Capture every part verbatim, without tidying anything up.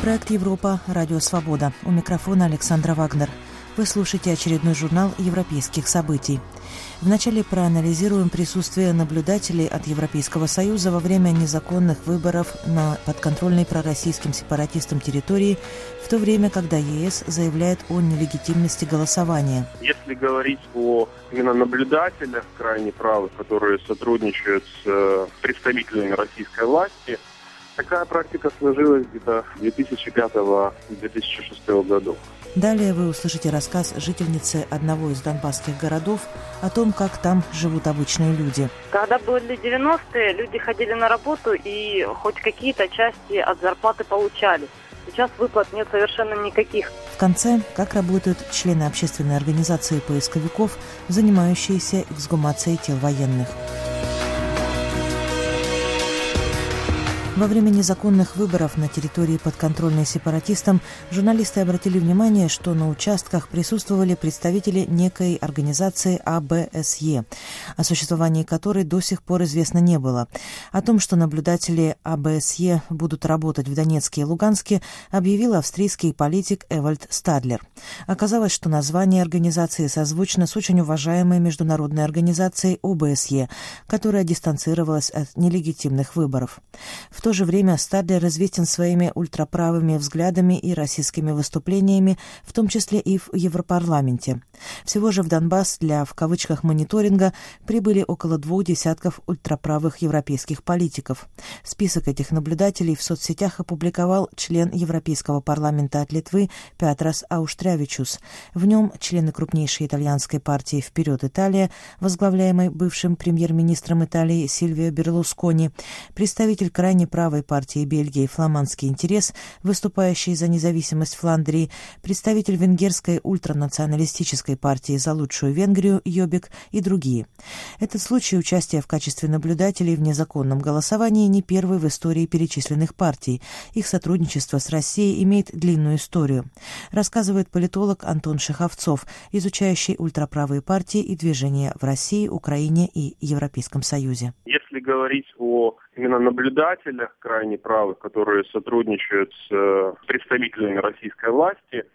Проект «Европа. Радио Свобода». У микрофона Александра Вагнер. Вы слушаете очередной журнал европейских событий. Вначале проанализируем присутствие наблюдателей от Европейского Союза во время незаконных выборов на подконтрольной пророссийским сепаратистам территории, в то время, когда ЕС заявляет о нелегитимности голосования. Если говорить о именно наблюдателях крайне правых, которые сотрудничают с представителями российской власти, такая практика сложилась где-то с две тысячи пятого — две тысячи шестого годов. Далее вы услышите рассказ жительницы одного из донбасских городов о том, как там живут обычные люди. Когда были девяностые, люди ходили на работу и хоть какие-то части от зарплаты получали. Сейчас выплат нет совершенно никаких. В конце, как работают члены общественной организации поисковиков, занимающиеся эксгумацией тел военных. Во время незаконных выборов на территории, подконтрольной сепаратистам, журналисты обратили внимание, что на участках присутствовали представители некой организации А Бэ Эс Е, о существовании которой до сих пор известно не было. О том, что наблюдатели А Бэ Эс Е будут работать в Донецке и Луганске, объявил австрийский политик Эвальд Стадлер. Оказалось, что название организации созвучно с очень уважаемой международной организацией О Бэ Эс Е, которая дистанцировалась от нелегитимных выборов. В В то же время Стадлер известен своими ультраправыми взглядами и российскими выступлениями, в том числе и в Европарламенте. Всего же в Донбасс для, в кавычках, мониторинга прибыли около двух десятков ультраправых европейских политиков. Список этих наблюдателей в соцсетях опубликовал член Европейского парламента от Литвы Петрас Ауштрявичус. В нем члены крупнейшей итальянской партии «Вперед, Италия», возглавляемой бывшим премьер-министром Италии Сильвио Берлускони, представитель крайне правой партии Бельгии «Фламандский интерес», выступающий за независимость Фландрии, представитель венгерской ультранационалистической партии «За лучшую Венгрию» Йобик и другие. Этот случай участия в качестве наблюдателей в незаконном голосовании не первый в истории перечисленных партий. Их сотрудничество с Россией имеет длинную историю, рассказывает политолог Антон Шеховцов, изучающий ультраправые партии и движения в России, Украине и Европейском Союзе. Если говорить о именно наблюдателях крайне правых, которые сотрудничают с представителями российской власти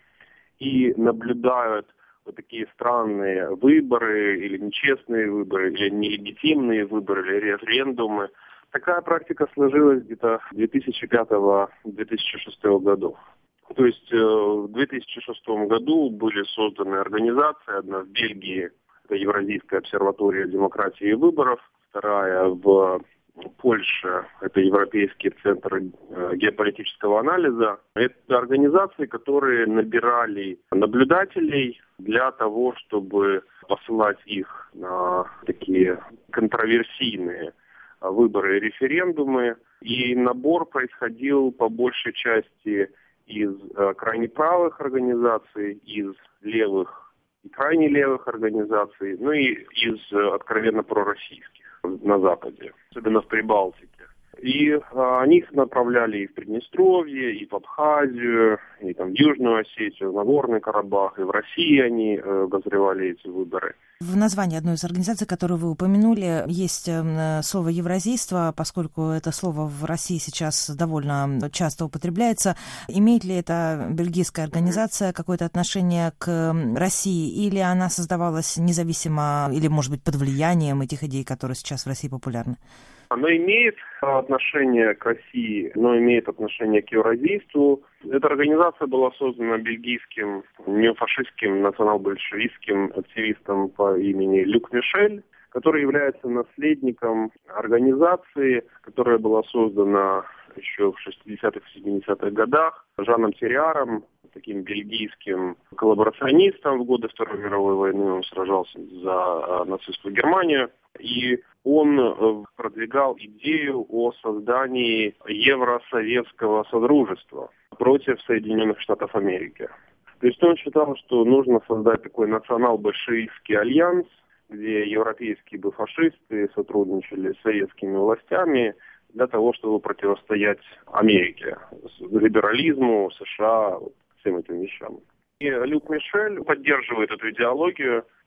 и наблюдают вот такие странные выборы или нечестные выборы, или нелегитимные выборы, или референдумы, такая практика сложилась где-то с две тысячи пятого — две тысячи шестого годов. То есть в две тысячи шестом году были созданы организации, одна в Бельгии, это Евразийская обсерватория демократии и выборов, вторая в Польше, это Европейский центр геополитического анализа. Это организации, которые набирали наблюдателей для того, чтобы посылать их на такие контроверсийные выборы и референдумы. И набор происходил по большей части из крайне правых организаций, из левых и крайне левых организаций, ну и из откровенно пророссийских на Западе, особенно в Прибалтике. И а, они их направляли и в Приднестровье, и в Абхазию, и там, в Южную Осетию, в Нагорный Карабах, и в России они э, обозревали эти выборы. В названии одной из организаций, которую вы упомянули, есть слово «евразийство», поскольку это слово в России сейчас довольно часто употребляется. Имеет ли эта бельгийская организация какое-то отношение к России, или она создавалась независимо, или, может быть, под влиянием этих идей, которые сейчас в России популярны? Она имеет отношение к России, но имеет отношение к евразийству. Эта организация была создана бельгийским неофашистским национал-большевистским активистом по имени Люк Мишель, который является наследником организации, которая была создана еще в шестидесятых — семидесятых годах Жаном Терриаром, таким бельгийским коллаборационистом в годы Второй мировой войны. Он сражался за нацистскую Германию. И он продвигал идею о создании Евросоветского Содружества против Соединенных Штатов Америки. То есть он считал, что нужно создать такой национал-большевистский альянс, где европейские бы фашисты сотрудничали с советскими властями для того, чтобы противостоять Америке, либерализму, США, всем этим вещам. И Люк Мишель поддерживает эту идеологию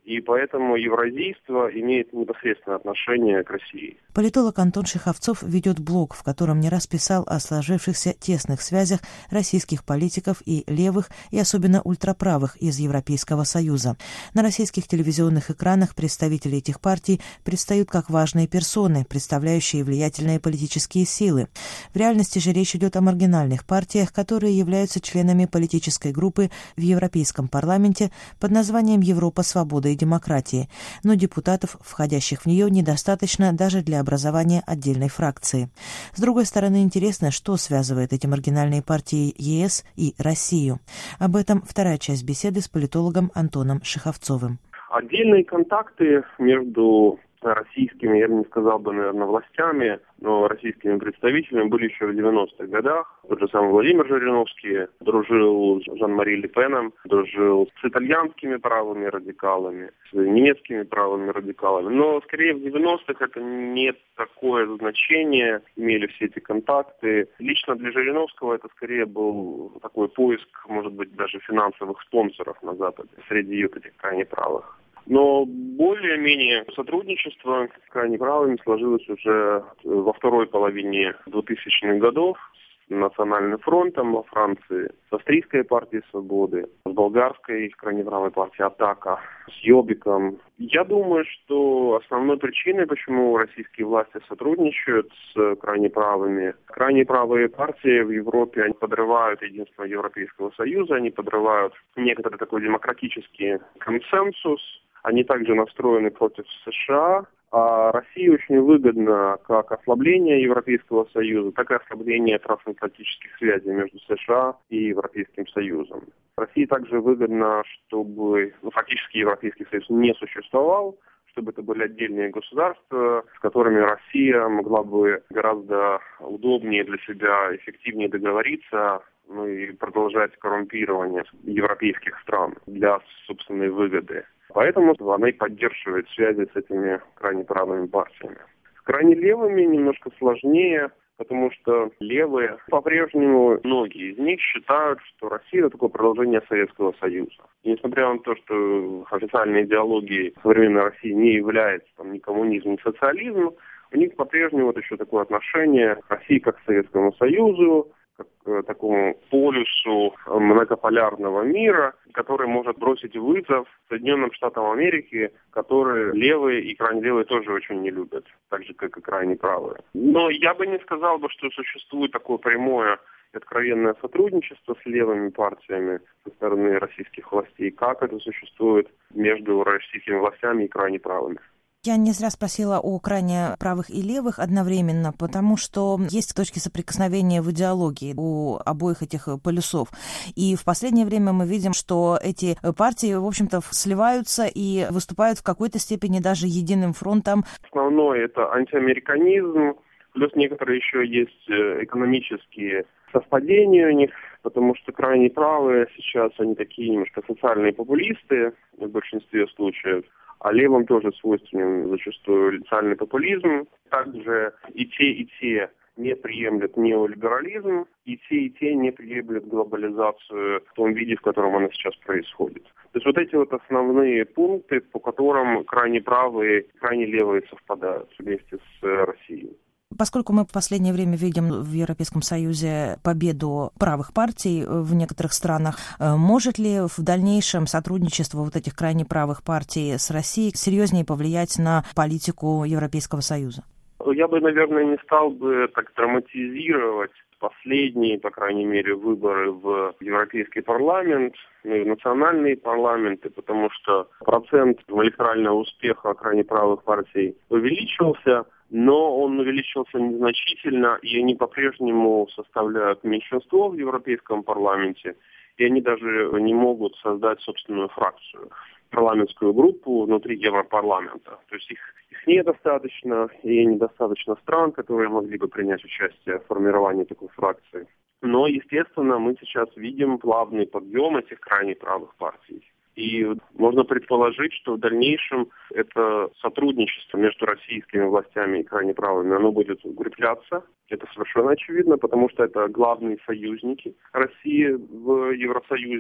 И поэтому евразийство имеет непосредственное отношение к России. Политолог Антон Шиховцов ведет блог, в котором не раз писал о сложившихся тесных связях российских политиков и левых, и особенно ультраправых из Европейского Союза. На российских телевизионных экранах представители этих партий предстают как важные персоны, представляющие влиятельные политические силы. В реальности же речь идет о маргинальных партиях, которые являются членами политической группы в Европейском парламенте под названием «Европа, свобода и демократии», но депутатов, входящих в нее, недостаточно даже для образования отдельной фракции. С другой стороны, интересно, что связывает эти маргинальные партии ЕС и Россию. Об этом вторая часть беседы с политологом Антоном Шиховцовым. Отдельные контакты между российскими, я бы не сказал бы, наверное, властями, но российскими представителями были еще в девяностых годах. Тот же самый Владимир Жириновский дружил с Жан-Мари Ле Пеном, дружил с итальянскими правыми радикалами, с немецкими правыми радикалами. Но скорее в девяностых это не такое значение, имели все эти контакты. Лично для Жириновского это скорее был такой поиск, может быть, даже финансовых спонсоров на Западе среди вот этих крайне правых. Но более-менее сотрудничество с крайне правыми сложилось уже во второй половине двухтысячных годов с Национальным фронтом во Франции, с Австрийской партией свободы, с болгарской крайне правой партией Атака, с Йобиком. Я думаю, что основной причиной, почему российские власти сотрудничают с крайне правыми, крайне правые партии в Европе, они подрывают единство Европейского Союза, они подрывают некоторый такой демократический консенсус. Они также настроены против США, а России очень выгодно как ослабление Европейского Союза, так и ослабление трансатлантических связей между США и Европейским Союзом. России также выгодно, чтобы ну, фактически Европейский Союз не существовал, чтобы это были отдельные государства, с которыми Россия могла бы гораздо удобнее для себя, эффективнее договориться, ну и продолжать коррумпирование европейских стран для собственной выгоды. Поэтому она и поддерживает связи с этими крайне правыми партиями. С крайне левыми немножко сложнее, потому что левые по-прежнему, многие из них считают, что Россия – это такое продолжение Советского Союза. И несмотря на то, что официальной идеологией современной России не является там, ни коммунизм, ни социализм, у них по-прежнему вот еще такое отношение к России как к Советскому Союзу, как к такому полюсу многополярного мира, который может бросить вызов Соединенным Штатам Америки, которые левые и крайне левые тоже очень не любят, так же, как и крайне правые. Но я бы не сказал, бы, что существует такое прямое и откровенное сотрудничество с левыми партиями со стороны российских властей, как это существует между российскими властями и крайне правыми. Я не зря спросила о крайне правых и левых одновременно, потому что есть точки соприкосновения в идеологии у обоих этих полюсов. И в последнее время мы видим, что эти партии, в общем-то, сливаются и выступают в какой-то степени даже единым фронтом. Основное это антиамериканизм, плюс некоторые еще есть экономические совпадения у них, потому что крайне правые сейчас, они такие немножко социальные популисты в большинстве случаев. А левым тоже свойственен зачастую социальный популизм. Также и те, и те не приемлют неолиберализм, и те, и те не приемлют глобализацию в том виде, в котором она сейчас происходит. То есть вот эти вот основные пункты, по которым крайне правые и крайне левые совпадают вместе с Россией. Поскольку мы в последнее время видим в Европейском Союзе победу правых партий в некоторых странах, может ли в дальнейшем сотрудничество вот этих крайне правых партий с Россией серьезнее повлиять на политику Европейского Союза? Я бы, наверное, не стал бы так драматизировать последние, по крайней мере, выборы в Европейский парламент, ну и в национальные парламенты, потому что процент электорального успеха крайне правых партий увеличился, но он увеличился незначительно, и они по-прежнему составляют меньшинство в Европейском парламенте, и они даже не могут создать собственную фракцию, парламентскую группу внутри Европарламента. То есть их, их недостаточно, и недостаточно стран, которые могли бы принять участие в формировании такой фракции. Но, естественно, мы сейчас видим плавный подъем этих крайне правых партий. И можно предположить, что в дальнейшем это сотрудничество между российскими властями и крайне правыми, оно будет укрепляться. Это совершенно очевидно, потому что это главные союзники России в Евросоюзе.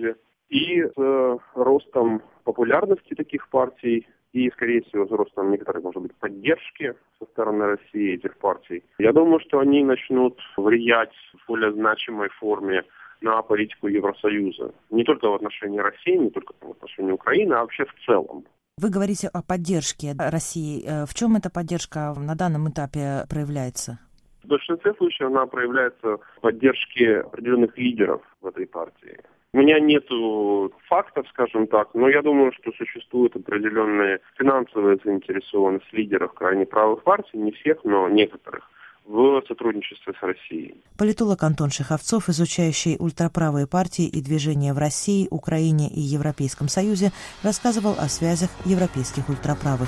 И с ростом популярности таких партий и, скорее всего, с ростом некоторой, может быть, поддержки со стороны России этих партий, я думаю, что они начнут влиять в более значимой форме на политику Евросоюза. Не только в отношении России, не только в отношении Украины, а вообще в целом. Вы говорите о поддержке России. В чем эта поддержка на данном этапе проявляется? В большинстве случаев она проявляется в поддержке определенных лидеров в этой партии. У меня нет фактов, скажем так, но я думаю, что существует определенная финансовая заинтересованность лидеров крайне правых партий, не всех, но некоторых, в сотрудничестве с Россией. Политолог Антон Шеховцов, изучающий ультраправые партии и движения в России, Украине и Европейском Союзе, рассказывал о связях европейских ультраправых.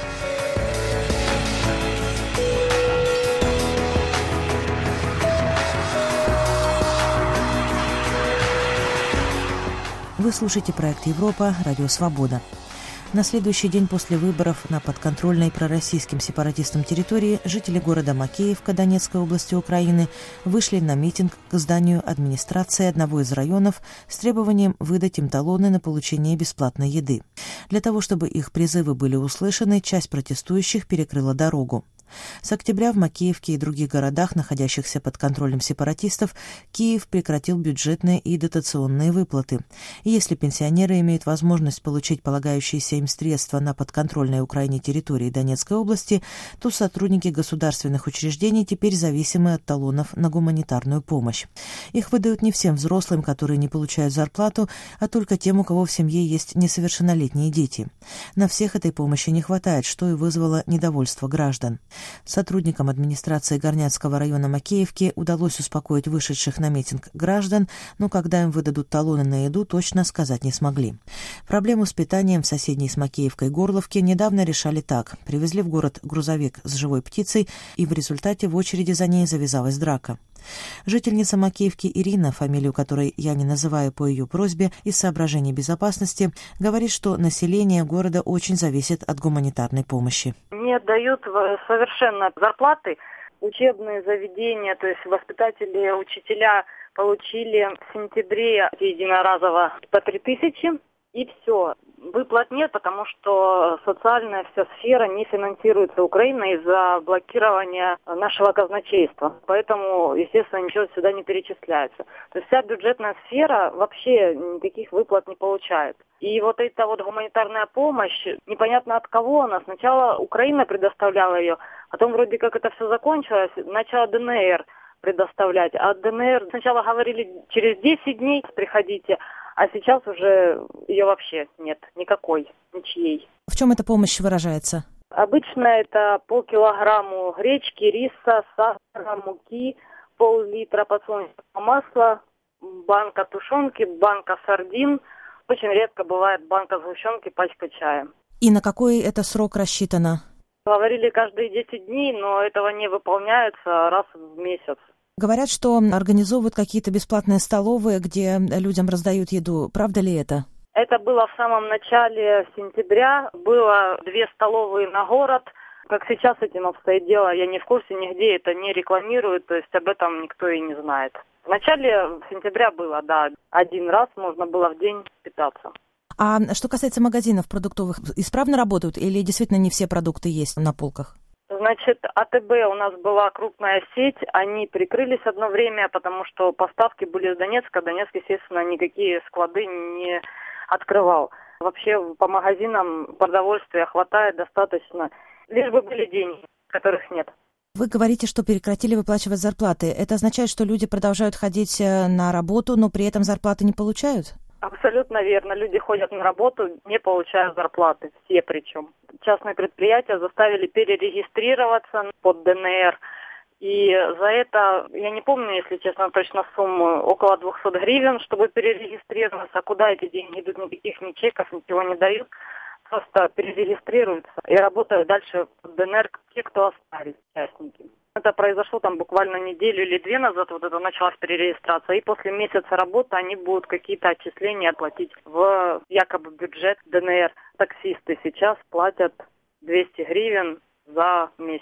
Вы слушаете проект «Европа», Радио Свобода. На следующий день после выборов на подконтрольной пророссийским сепаратистам территории жители города Макеевка Донецкой области Украины вышли на митинг к зданию администрации одного из районов с требованием выдать им талоны на получение бесплатной еды. Для того, чтобы их призывы были услышаны, часть протестующих перекрыла дорогу. С октября в Макеевке и других городах, находящихся под контролем сепаратистов, Киев прекратил бюджетные и дотационные выплаты. И если пенсионеры имеют возможность получить полагающиеся им средства на подконтрольной Украине территории Донецкой области, то сотрудники государственных учреждений теперь зависимы от талонов на гуманитарную помощь. Их выдают не всем взрослым, которые не получают зарплату, а только тем, у кого в семье есть несовершеннолетние дети. На всех этой помощи не хватает, что и вызвало недовольство граждан. Сотрудникам администрации Горняцкого района Макеевки удалось успокоить вышедших на митинг граждан, но когда им выдадут талоны на еду, точно сказать не смогли. Проблему с питанием в соседней с Макеевкой Горловке недавно решали так. Привезли в город грузовик с живой птицей, и в результате в очереди за ней завязалась драка. Жительница Макеевки Ирина, фамилию которой я не называю по ее просьбе из соображений безопасности, говорит, что население города очень зависит от гуманитарной помощи. Не дают совершенно зарплаты. Учебные заведения, то есть воспитатели, учителя получили в сентябре единоразово по три тысячи, и все. Выплат нет, потому что социальная вся сфера не финансируется Украиной из-за блокирования нашего казначейства. Поэтому, естественно, ничего сюда не перечисляется. То есть вся бюджетная сфера вообще никаких выплат не получает. И вот эта вот гуманитарная помощь, непонятно от кого она. Сначала Украина предоставляла ее, потом вроде как это все закончилось, начала ДНР предоставлять. А ДНР сначала говорили, через десять дней приходите, а сейчас уже ее вообще нет, никакой, ничьей. В чем эта помощь выражается? Обычно это по килограмму гречки, риса, сахара, муки, пол-литра подсолнечного масла, банка тушенки, банка сардин. Очень редко бывает банка сгущенки, пачка чая. И на какой это срок рассчитано? Говорили каждые десять дней, но этого не выполняется раз в месяц. Говорят, что организовывают какие-то бесплатные столовые, где людям раздают еду. Правда ли это? Это было в самом начале сентября. Было две столовые на город. Как сейчас этим обстоит дело, я не в курсе, нигде это не рекламируют, то есть об этом никто и не знает. В начале сентября было, да, один раз можно было в день питаться. А что касается магазинов продуктовых, исправно работают или действительно не все продукты есть на полках? Значит, АТБ у нас была крупная сеть, они прикрылись одно время, потому что поставки были из Донецка. Донецк, естественно, никакие склады не открывал. Вообще по магазинам продовольствия хватает достаточно, лишь бы были деньги, которых нет. Вы говорите, что прекратили выплачивать зарплаты. Это означает, что люди продолжают ходить на работу, но при этом зарплаты не получают? Абсолютно верно. Люди ходят на работу, не получают зарплаты. Все причем. Частные предприятия заставили перерегистрироваться под ДНР. И за это, я не помню, если честно, точно сумму, около двухсот гривен, чтобы перерегистрироваться. А куда эти деньги идут? Никаких ни чеков, ничего не дают. Просто перерегистрируются и работают дальше под ДНР те, кто остались, участники. Это произошло там буквально неделю или две назад, вот это началась перерегистрация, и после месяца работы они будут какие-то отчисления платить в якобы бюджет ДНР. Таксисты сейчас платят двести гривен за месяц.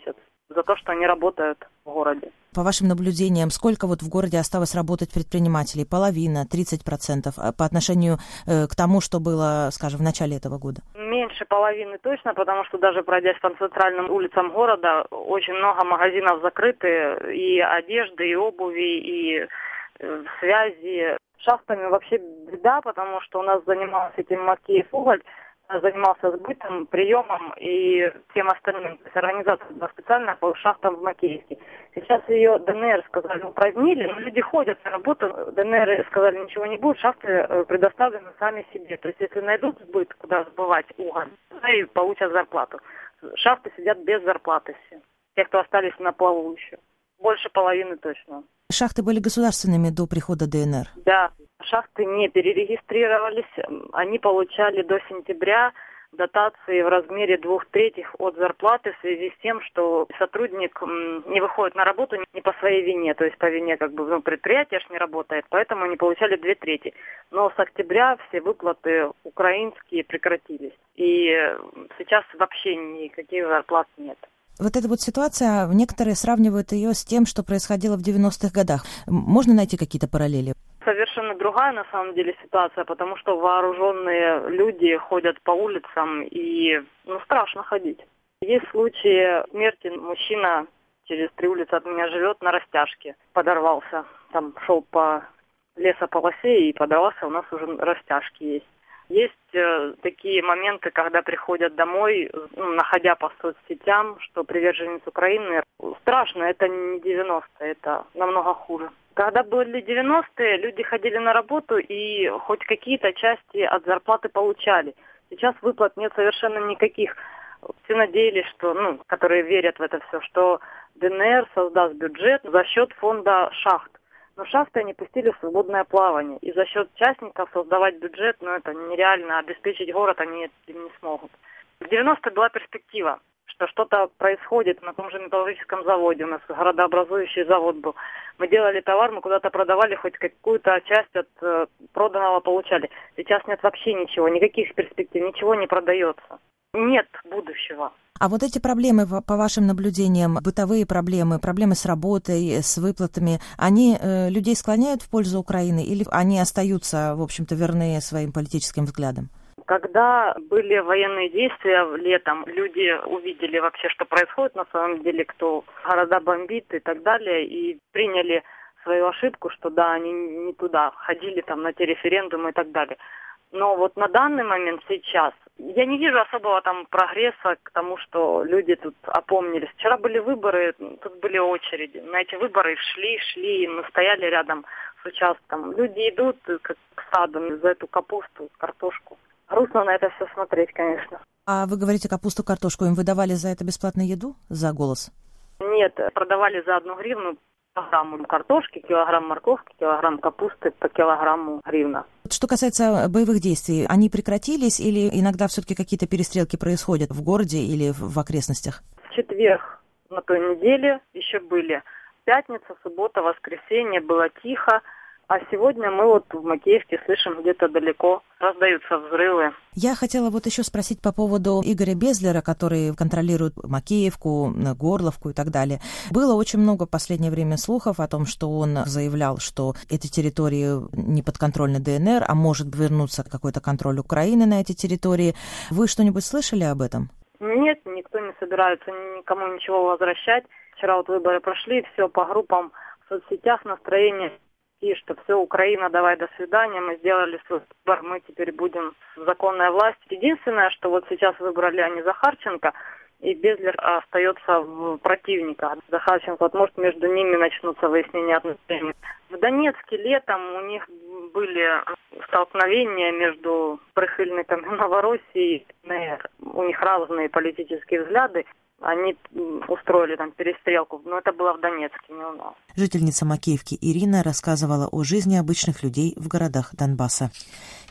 за то, что они работают в городе. По вашим наблюдениям, сколько вот в городе осталось работать предпринимателей? Половина, тридцать процентов по отношению э, к тому, что было, скажем, в начале этого года? Меньше половины точно, потому что даже пройдясь по центральным улицам города, очень много магазинов закрыты, и одежды, и обуви, и э, связи. Шахтами вообще беда, потому что у нас занимался этим Макеев уголь, занимался сбытом, приемом и всем остальным. То есть организация была специальная по шахтам в Макеевске. Сейчас ее ДНР, сказали, упразднили, но люди ходят на работу. ДНР сказали, ничего не будет, шахты предоставлены сами себе. То есть если найдут сбыт, куда сбывать уголь, то и получат зарплату. Шахты сидят без зарплаты все. Те, кто остались на плаву еще. Больше половины точно. Шахты были государственными до прихода ДНР? Да, шахты не перерегистрировались. Они получали до сентября дотации в размере двух третьих от зарплаты в связи с тем, что сотрудник не выходит на работу не по своей вине, то есть по вине как бы ну, предприятие ж не работает, поэтому они получали две трети. Но с октября все выплаты украинские прекратились. И сейчас вообще никаких зарплат нет. Вот эта вот ситуация, некоторые сравнивают ее с тем, что происходило в девяностых годах. Можно найти какие-то параллели? Совершенно другая, на самом деле, ситуация, потому что вооруженные люди ходят по улицам, и ну, страшно ходить. Есть случаи смерти. Мужчина через три улицы от меня живет, на растяжке подорвался. Там шел по лесополосе и подорвался, у нас уже растяжки есть. Есть э, такие моменты, когда приходят домой, ну, находя по соцсетям, что приверженец Украины. Страшно, это не девяностые, это намного хуже. Когда были девяностые, люди ходили на работу и хоть какие-то части от зарплаты получали. Сейчас выплат нет совершенно никаких. Все надеялись, что, ну, которые верят в это все, что ДНР создаст бюджет за счет фонда шахт. Но шахты они пустили в свободное плавание. И за счет частников создавать бюджет, ну это нереально, обеспечить город они этим не смогут. В девяностые была перспектива, что что-то происходит на том же металлургическом заводе. У нас городообразующий завод был. Мы делали товар, мы куда-то продавали, хоть какую-то часть от э, проданного получали. Сейчас нет вообще ничего, никаких перспектив, ничего не продается. Нет будущего. А вот эти проблемы, по вашим наблюдениям, бытовые проблемы, проблемы с работой, с выплатами, они э, людей склоняют в пользу Украины или они остаются, в общем-то, верны своим политическим взглядам? Когда были военные действия летом, люди увидели вообще, что происходит на самом деле, кто города бомбит и так далее, и приняли свою ошибку, что да, они не туда ходили там на те референдумы и так далее. Но вот на данный момент сейчас я не вижу особого там прогресса к тому, что люди тут опомнились. Вчера были выборы, тут были очереди. На эти выборы шли, шли, мы стояли рядом с участком. Люди идут как к саду за эту капусту, картошку. Грустно на это все смотреть, конечно. А вы говорите, капусту, картошку им выдавали за это бесплатную еду, за голос? Нет, продавали за одну гривну килограмм картошки, килограмм морковки, килограмм капусты по килограмму гривна. Что касается боевых действий, они прекратились или иногда все-таки какие-то перестрелки происходят в городе или в окрестностях? В четверг на той неделе еще были. Пятница, суббота, воскресенье было тихо. А сегодня мы вот в Макеевке слышим где-то далеко раздаются взрывы. Я хотела вот еще спросить по поводу Игоря Безлера, который контролирует Макеевку, Горловку и так далее. Было очень много в последнее время слухов о том, что он заявлял, что эти территории не подконтрольны ДНР, а может вернуться какой-то контроль Украины на эти территории. Вы что-нибудь слышали об этом? Нет, никто не собирается никому ничего возвращать. Вчера вот выборы прошли, все по группам в соцсетях настроение. И что все, Украина, давай до свидания, мы сделали свой выбор, мы теперь будем в законной власти. Единственное, что вот сейчас выбрали они Захарченко, и Безлер остается в противниках. Захарченко, вот может между ними начнутся выяснения отношений. В Донецке летом у них были столкновения между прихильниками Новороссии и ДНР. У них разные политические взгляды. Они устроили там перестрелку, но это было в Донецке, не у нас. Жительница Макеевки Ирина рассказывала о жизни обычных людей в городах Донбасса.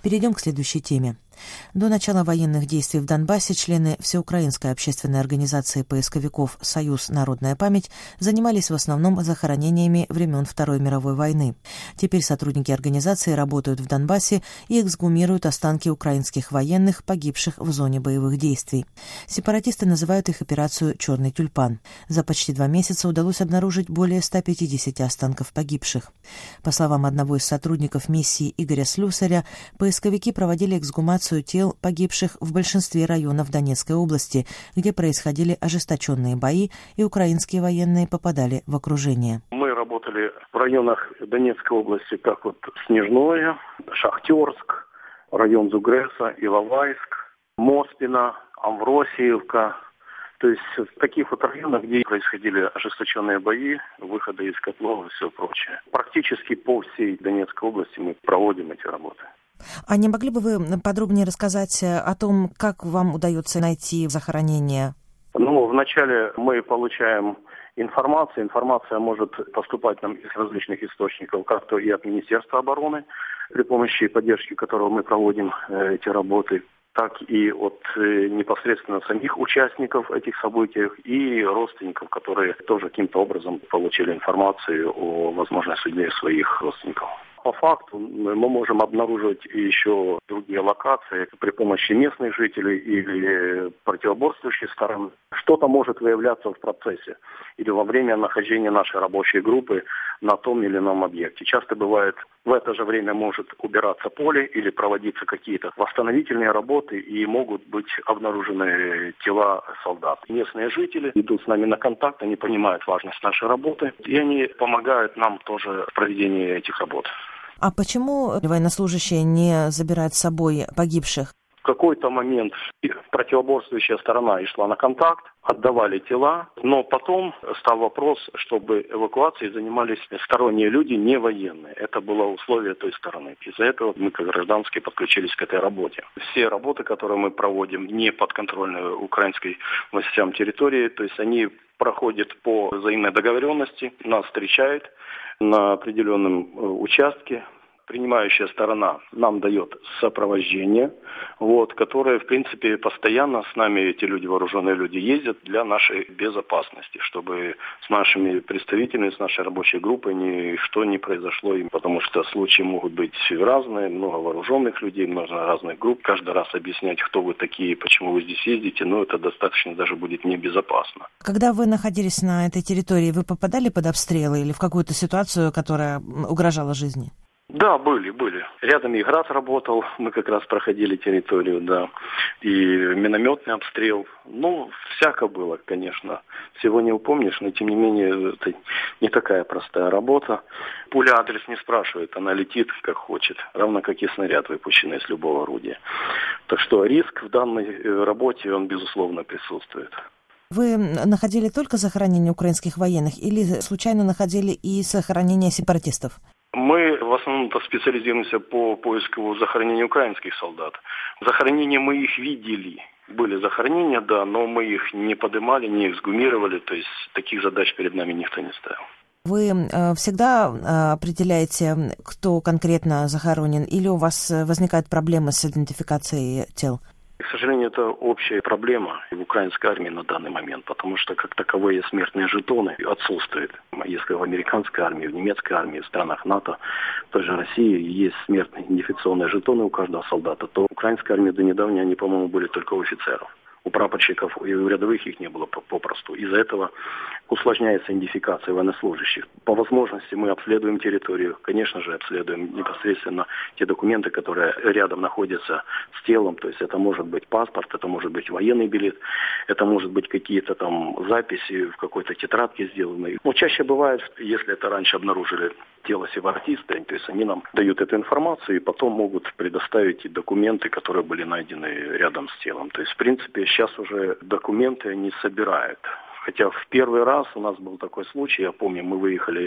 Перейдем к следующей теме. До начала военных действий в Донбассе члены Всеукраинской общественной организации поисковиков «Союз. Народная память» занимались в основном захоронениями времен Второй мировой войны. Теперь сотрудники организации работают в Донбассе и эксгумируют останки украинских военных, погибших в зоне боевых действий. Сепаратисты называют их операцию «Черный тюльпан». За почти два месяца удалось обнаружить более ста пятидесяти останков погибших. По словам одного из сотрудников миссии Игоря Слюсаря, поисковики проводили эксгумацию тел погибших в большинстве районов Донецкой области, где происходили ожесточенные бои, и украинские военные попадали в окружение. Мы работали в районах Донецкой области, как вот Снежное, Шахтерск, район Зугреса, Иловайск, Моспина, Амвросиевка. То есть в таких вот районах, где происходили ожесточенные бои, выходы из котлов и все прочее. Практически по всей Донецкой области мы проводим эти работы. А не могли бы вы подробнее рассказать о том, как вам удается найти захоронение? Ну, вначале мы получаем информацию. Информация может поступать нам из различных источников, как то и от Министерства обороны, при помощи поддержки которого мы проводим э, эти работы, так и от э, непосредственно самих участников этих событий и родственников, которые тоже каким-то образом получили информацию о возможной судьбе своих родственников. По факту мы можем обнаруживать еще другие локации при помощи местных жителей или противоборствующей стороны. Что-то может выявляться в процессе или во время нахождения нашей рабочей группы на том или ином объекте. Часто бывает, в это же время может убираться поле или проводиться какие-то восстановительные работы, и могут быть обнаружены тела солдат. Местные жители идут с нами на контакт, они понимают важность нашей работы, и они помогают нам тоже в проведении этих работ. А почему военнослужащие не забирают с собой погибших? В какой-то момент противоборствующая сторона и шла на контакт, отдавали тела, но потом стал вопрос, чтобы эвакуацией занимались сторонние люди, не военные. Это было условие той стороны. Из-за этого мы, как гражданские, подключились к этой работе. Все работы, которые мы проводим, не подконтрольные украинской властям территории, то есть они проходят по взаимной договоренности, нас встречают на определенном участке. Принимающая сторона нам дает сопровождение, вот, которое, в принципе, постоянно с нами, эти люди, вооруженные люди, ездят для нашей безопасности, чтобы с нашими представителями, с нашей рабочей группой ничто не произошло, потому что случаи могут быть разные, много вооруженных людей, много разных групп. Каждый раз объяснять, кто вы такие, почему вы здесь ездите, но это достаточно даже будет небезопасно. Когда вы находились на этой территории, вы попадали под обстрелы или в какую-то ситуацию, которая угрожала жизни? Да, были, были. Рядом и ГРАД работал, мы как раз проходили территорию, да, и минометный обстрел. Ну, всяко было, конечно. Всего не упомнишь, но тем не менее, это не такая простая работа. Пуля адрес не спрашивает, она летит как хочет, равно как и снаряд, выпущенный из любого орудия. Так что риск в данной работе, он, безусловно, присутствует. Вы находили только захоронение украинских военных или случайно находили и захоронение сепаратистов? Мы в основном специализируемся по поиску захоронения украинских солдат. Захоронения мы их видели. Были захоронения, да, но мы их не поднимали, не эксгумировали, то есть таких задач перед нами никто не ставил. Вы э, всегда э, определяете, кто конкретно захоронен, или у вас возникают проблемы с идентификацией тел? К сожалению, это общая проблема в украинской армии на данный момент, потому что как таковые смертные жетоны отсутствуют. Если в американской армии, в немецкой армии, в странах НАТО, в той же России есть смертные идентификационные жетоны у каждого солдата, то в украинской армии до недавнего они, по-моему, были только у офицеров. У прапорщиков и у рядовых их не было попросту. Из-за этого усложняется идентификация военнослужащих. По возможности мы обследуем территорию. Конечно же, обследуем непосредственно те документы, которые рядом находятся с телом. То есть это может быть паспорт, это может быть военный билет, это может быть какие-то там записи в какой-то тетрадке сделанные. Но чаще бывает, если это раньше обнаружили тело сепаратиста, то есть они нам дают эту информацию и потом могут предоставить и документы, которые были найдены рядом с телом. То есть, в принципе, сейчас уже документы они собирают. Хотя в первый раз у нас был такой случай, я помню, мы выехали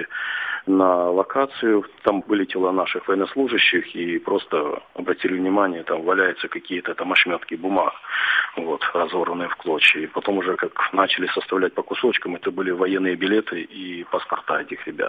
на локацию, там были тела наших военнослужащих, и просто обратили внимание, там валяются какие-то там ошметки бумаг, вот, разорванные в клочья. И потом уже как начали составлять по кусочкам, это были военные билеты и паспорта этих ребят.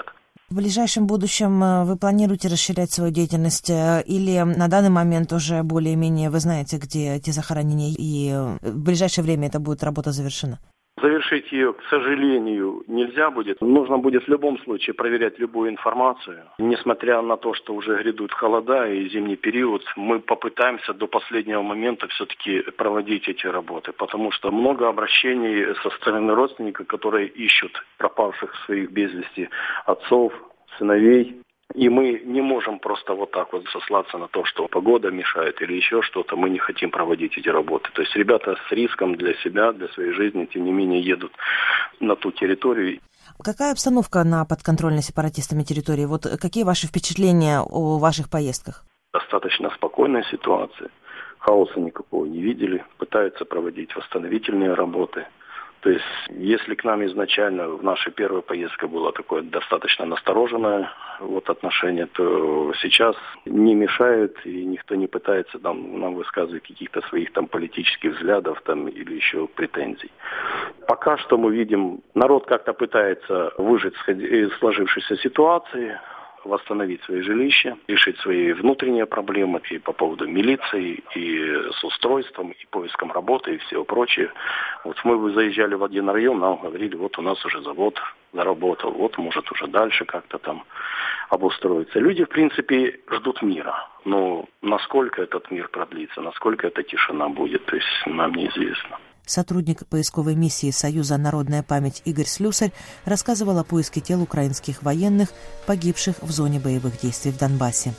В ближайшем будущем вы планируете расширять свою деятельность или на данный момент уже более-менее вы знаете, где эти захоронения, и в ближайшее время это будет работа завершена? Завершить ее, к сожалению, нельзя будет. Нужно будет в любом случае проверять любую информацию. Несмотря на то, что уже грядут холода и зимний период, мы попытаемся до последнего момента все-таки проводить эти работы. Потому что много обращений со стороны родственников, которые ищут пропавших своих без вести отцов, сыновей. И мы не можем просто вот так вот сослаться на то, что погода мешает или еще что-то. Мы не хотим проводить эти работы. То есть ребята с риском для себя, для своей жизни, тем не менее, едут на ту территорию. Какая обстановка на подконтрольной сепаратистами территории? Вот какие ваши впечатления о ваших поездках? Достаточно спокойная ситуация. Хаоса никакого не видели. Пытаются проводить восстановительные работы. То есть, если к нам изначально в нашей первой поездке было такое достаточно настороженное вот отношение, то сейчас не мешает и никто не пытается там, нам высказывать каких-то своих там политических взглядов там, или еще претензий. Пока что мы видим, народ как-то пытается выжить из сложившейся ситуации, восстановить свои жилища, решить свои внутренние проблемы и по поводу милиции, и с устройством, и поиском работы, и всего прочее. Вот мы заезжали в один район, нам говорили, вот у нас уже завод заработал, вот может уже дальше как-то там обустроиться. Люди, в принципе, ждут мира. Но насколько этот мир продлится, насколько эта тишина будет, то есть нам неизвестно. Сотрудник поисковой миссии Союза «Народная память» Игорь Слюсарь рассказывал о поиске тел украинских военных, погибших в зоне боевых действий в Донбассе.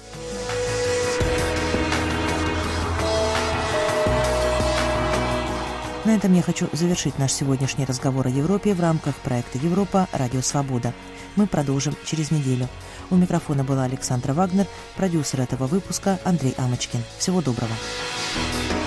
На этом я хочу завершить наш сегодняшний разговор о Европе в рамках проекта «Европа. Радио Свобода». Мы продолжим через неделю. У микрофона была Александра Вагнер, продюсер этого выпуска Андрей Амочкин. Всего доброго.